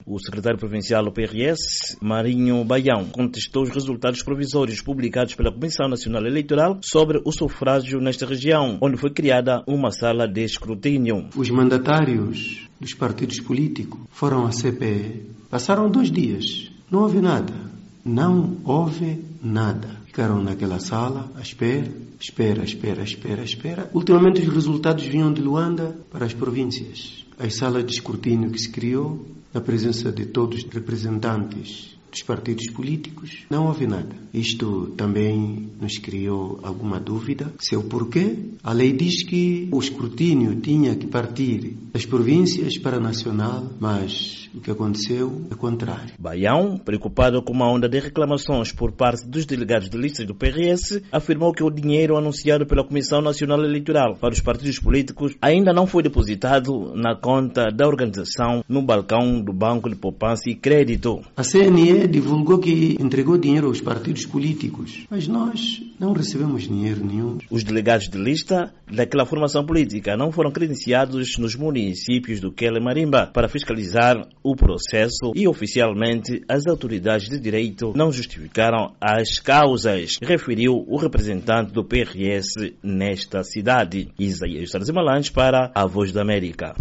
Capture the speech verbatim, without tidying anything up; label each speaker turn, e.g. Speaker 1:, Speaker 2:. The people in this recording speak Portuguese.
Speaker 1: O secretário provincial do P R S, Marinho Baião, contestou os resultados provisórios publicados pela Comissão Nacional Eleitoral sobre o sufrágio nesta região, onde foi criada uma sala de escrutínio.
Speaker 2: Os mandatários dos partidos políticos foram à C P E, passaram dois dias, não houve nada, não houve nada. Ficaram naquela sala à espera, espera, espera, espera, espera. Ultimamente os resultados vinham de Luanda para as províncias. A sala de escrutínio que se criou, na presença de todos os representantes dos partidos políticos, não houve nada. Isto também nos criou alguma dúvida. Seu porquê? A lei diz que o escrutínio tinha que partir das províncias para a nacional, mas o que aconteceu é o contrário.
Speaker 1: Baião, preocupado com uma onda de reclamações por parte dos delegados de listas do P R S, afirmou que o dinheiro anunciado pela Comissão Nacional Eleitoral para os partidos políticos ainda não foi depositado na conta da organização no balcão do Banco de Poupança e Crédito.
Speaker 2: A C N E divulgou que entregou dinheiro aos partidos políticos, mas nós não recebemos dinheiro nenhum.
Speaker 1: Os delegados de lista daquela formação política não foram credenciados nos municípios do Quelé Marimba para fiscalizar o processo e oficialmente as autoridades de direito não justificaram as causas, referiu o representante do P R S nesta cidade. Isaías Tarzimalães para a Voz da América.